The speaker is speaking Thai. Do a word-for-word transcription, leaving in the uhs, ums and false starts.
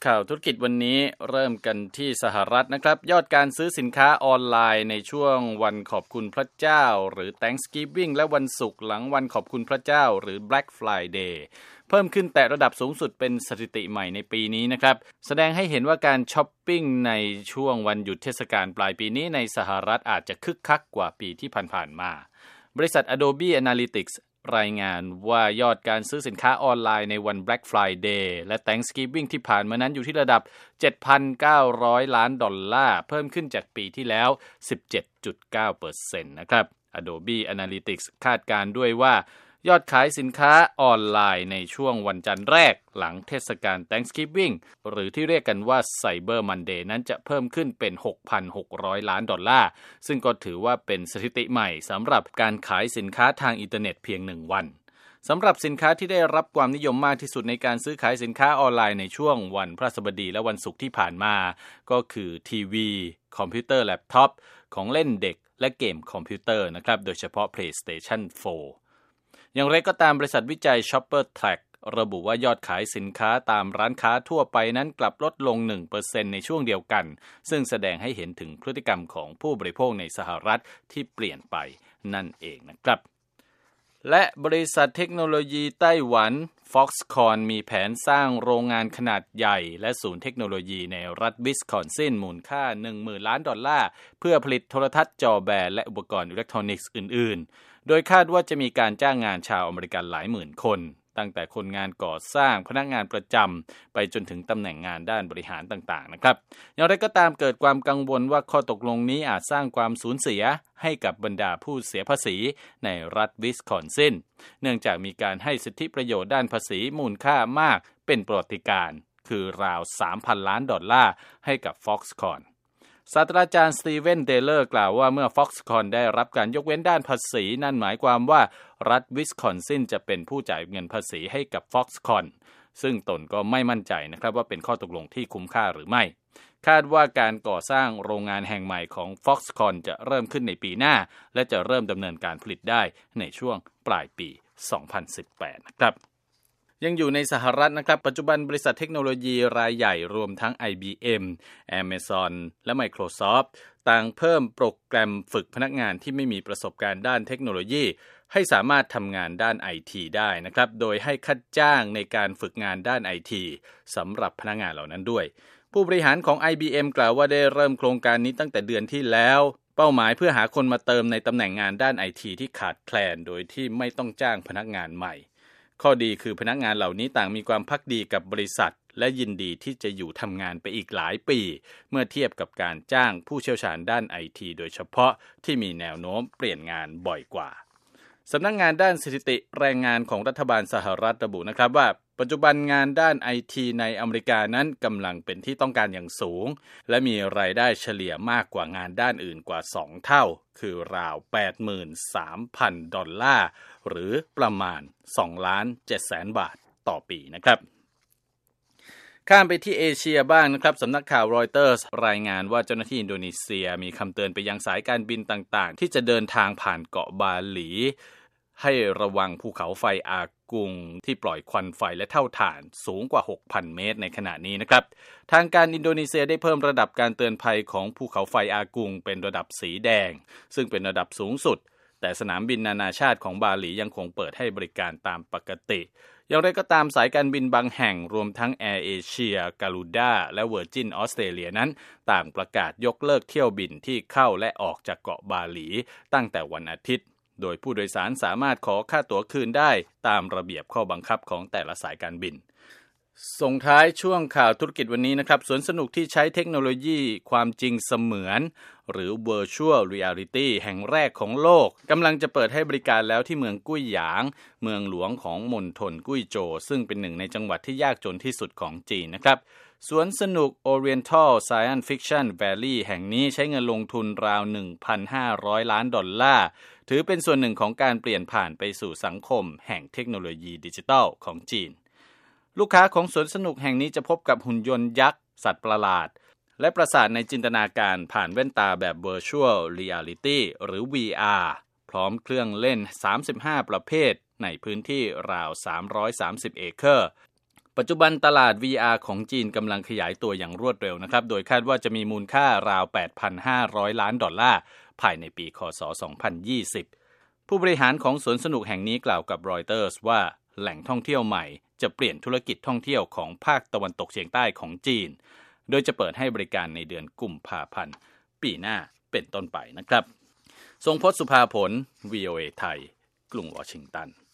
ข่าวธุรกิจวันนี้เริ่มกันที่สหรัฐนะครับยอดการซื้อสินค้าออนไลน์ในช่วงวันขอบคุณพระเจ้าหรือ Thanksgiving และวันศุกร์หลังวันขอบคุณพระเจ้าหรือ Black Friday เพิ่มขึ้นแต่ระดับสูงสุดเป็นสถิติใหม่ในปีนี้นะครับแสดงให้เห็นว่าการช้อปปิ้งในช่วงวันหยุดเทศกาลปลายปีนี้ในสหรัฐอาจจะคึกคักกว่าปีที่ผ่านๆมาบริษัท Adobe Analyticsรายงานว่ายอดการซื้อสินค้าออนไลน์ในวัน Black Friday และ Thanksgiving ที่ผ่านมานั้นอยู่ที่ระดับ เจ็ดพันเก้าร้อย ล้านดอลลาร์เพิ่มขึ้นจากปีที่แล้ว สิบเจ็ดจุดเก้าเปอร์เซ็นต์ นะครับ Adobe Analytics คาดการณ์ด้วยว่ายอดขายสินค้าออนไลน์ในช่วงวันจันทร์แรกหลังเทศกาล Thanksgiving หรือที่เรียกกันว่า Cyber Monday นั้นจะเพิ่มขึ้นเป็น หกพันหกร้อย ล้านดอลลาร์ซึ่งก็ถือว่าเป็นสถิติใหม่สำหรับการขายสินค้าทางอินเทอร์เน็ตเพียงหนึ่งวันสำหรับสินค้าที่ได้รับความนิยมมากที่สุดในการซื้อขายสินค้าออนไลน์ในช่วงวันพฤหัสบดีและวันศุกร์ที่ผ่านมาก็คือทีวีคอมพิวเตอร์แล็ปท็อปของเล่นเด็กและเกมคอมพิวเตอร์นะครับโดยเฉพาะ PlayStation โฟร์อย่างไรก็ตามบริษัทวิจัย ShopperTrack ระบุว่ายอดขายสินค้าตามร้านค้าทั่วไปนั้นกลับลดลง หนึ่งเปอร์เซ็นต์ ในช่วงเดียวกันซึ่งแสดงให้เห็นถึงพฤติกรรมของผู้บริโภคในสหรัฐที่เปลี่ยนไปนั่นเองนะครับและบริษัทเทคโนโลยีไต้หวัน Foxconn มีแผนสร้างโรงงานขนาดใหญ่และศูนย์เทคโนโลยีในรัฐวิสคอนซินมูลค่า หนึ่งหมื่น ล้านดอลลาร์เพื่อผลิตโทรทัศน์จอแบนและอุปกรณ์อิเล็กทรอนิกส์อื่นๆโดยคาดว่าจะมีการจ้างงานชาวอเมริกันหลายหมื่นคนตั้งแต่คนงานก่อสร้างพนักงานประจำไปจนถึงตำแหน่งงานด้านบริหารต่างๆนะครับอย่างไรก็ตามเกิดความกังวลว่าข้อตกลงนี้อาจสร้างความสูญเสียให้กับบรรดาผู้เสียภาษีในรัฐวิสคอนซินเนื่องจากมีการให้สิทธิประโยชน์ด้านภาษีมูลค่ามากเป็นประวัติการณ์คือราว สามพัน ล้านดอลลาร์ให้กับ Foxconnศาสตราจารย์สตีเวนเดเลอร์กล่าวว่าเมื่อ Foxconn ได้รับการยกเว้นด้านภาษีนั่นหมายความว่ารัฐวิสคอนซินจะเป็นผู้จ่ายเงินภาษีให้กับ Foxconn ซึ่งตนก็ไม่มั่นใจนะครับว่าเป็นข้อตกลงที่คุ้มค่าหรือไม่คาดว่าการก่อสร้างโรงงานแห่งใหม่ของ Foxconn จะเริ่มขึ้นในปีหน้าและจะเริ่มดำเนินการผลิตได้ในช่วงปลายปี สองพันสิบแปด นะครับยังอยู่ในสหรัฐนะครับปัจจุบันบริษัทเทคโนโลยีรายใหญ่รวมทั้ง ไอ บี เอ็ม Amazon และ Microsoft ต่างเพิ่มโปรแกรมฝึกพนักงานที่ไม่มีประสบการณ์ด้านเทคโนโลยีให้สามารถทำงานด้าน ไอ ที ได้นะครับโดยให้ค่าจ้างในการฝึกงานด้าน ไอ ที สำหรับพนักงานเหล่านั้นด้วยผู้บริหารของ ไอ บี เอ็ม กล่าวว่าได้เริ่มโครงการนี้ตั้งแต่เดือนที่แล้วเป้าหมายเพื่อหาคนมาเติมในตำแหน่งงานด้าน ไอ ที ที่ขาดแคลนโดยที่ไม่ต้องจ้างพนักงานใหม่ข้อดีคือพนักงานเหล่านี้ต่างมีความภักดีกับบริษัทและยินดีที่จะอยู่ทำงานไปอีกหลายปีเมื่อเทียบกับการจ้างผู้เชี่ยวชาญด้าน ไอ ที โดยเฉพาะที่มีแนวโน้มเปลี่ยนงานบ่อยกว่าสำนักงานด้านสถิติแรงงานของรัฐบาลสหรัฐระบุนะครับว่าปัจจุบันงานด้าน ไอ ที ในอเมริกานั้นกำลังเป็นที่ต้องการอย่างสูงและมีรายได้เฉลี่ยมากกว่างานด้านอื่นกว่าสองเท่าคือราว แปดหมื่นสามพัน ดอลลาร์หรือประมาณ สองล้านเจ็ดแสน บาทต่อปีนะครับข้ามไปที่เอเชียบ้างนะครับสำนักข่าวรอยเตอร์สรายงานว่าเจ้าหน้าที่อินโดนีเซียมีคำเตือนไปยังสายการบินต่างๆที่จะเดินทางผ่านเกาะบาหลีให้ระวังภูเขาไฟอากุงที่ปล่อยควันไฟและเท่าฐานสูงกว่า หกพัน เมตรในขณะนี้นะครับทางการอินโดนีเซียได้เพิ่มระดับการเตือนภัยของภูเขาไฟอากุงเป็นระดับสีแดงซึ่งเป็นระดับสูงสุดแต่สนามบินนานาชาติของบาหลียังคงเปิดให้บริการตามปกติอย่างไรก็ตามสายการบินบางแห่งรวมทั้ง Air Asia, Garuda และ Virgin Australia นั้นต่างประกาศยกเลิกเที่ยวบินที่เข้าและออกจากเกาะบาหลีตั้งแต่วันอาทิตย์โดยผู้โดยสารสามารถขอค่าตั๋วคืนได้ตามระเบียบข้อบังคับของแต่ละสายการบินส่งท้ายช่วงข่าวธุรกิจวันนี้นะครับสวนสนุกที่ใช้เทคโนโลยีความจริงเสมือนหรือ Virtual Reality แห่งแรกของโลกกำลังจะเปิดให้บริการแล้วที่เมืองกุ้ยหยางเมืองหลวงของมณฑลกุ้ยโจวซึ่งเป็นหนึ่งในจังหวัดที่ยากจนที่สุดของจีนนะครับสวนสนุก Oriental Science Fiction Valley แห่งนี้ใช้เงินลงทุนราว หนึ่งพันห้าร้อย ล้านดอลลาร์ถือเป็นส่วนหนึ่งของการเปลี่ยนผ่านไปสู่สังคมแห่งเทคโนโลยีดิจิทัลของจีนลูกค้าของสวนสนุกแห่งนี้จะพบกับหุ่นยนต์ยักษ์สัตว์ประหลาดและประสาทในจินตนาการผ่านแว่นตาแบบ Virtual Reality หรือ วี อาร์ พร้อมเครื่องเล่นสามสิบห้าประเภทในพื้นที่ราวสามร้อยสามสิบเอเคอร์ปัจจุบันตลาด วี อาร์ ของจีนกำลังขยายตัวอย่างรวดเร็วนะครับโดยคาดว่าจะมีมูลค่าราว แปดพันห้าร้อย ล้านดอลลาร์ภายในปีคศสองพันยี่สิบผู้บริหารของสวนสนุกแห่งนี้กล่าวกับรอยเตอร์สว่าแหล่งท่องเที่ยวใหม่จะเปลี่ยนธุรกิจท่องเที่ยวของภาคตะวันตกเฉียงใต้ของจีนโดยจะเปิดให้บริการในเดือนกุมภาพันธ์ปีหน้าเป็นต้นไปนะครับทรงพจน์ สุภาผล วี โอ เอ ไทยกรุงวอชิงตัน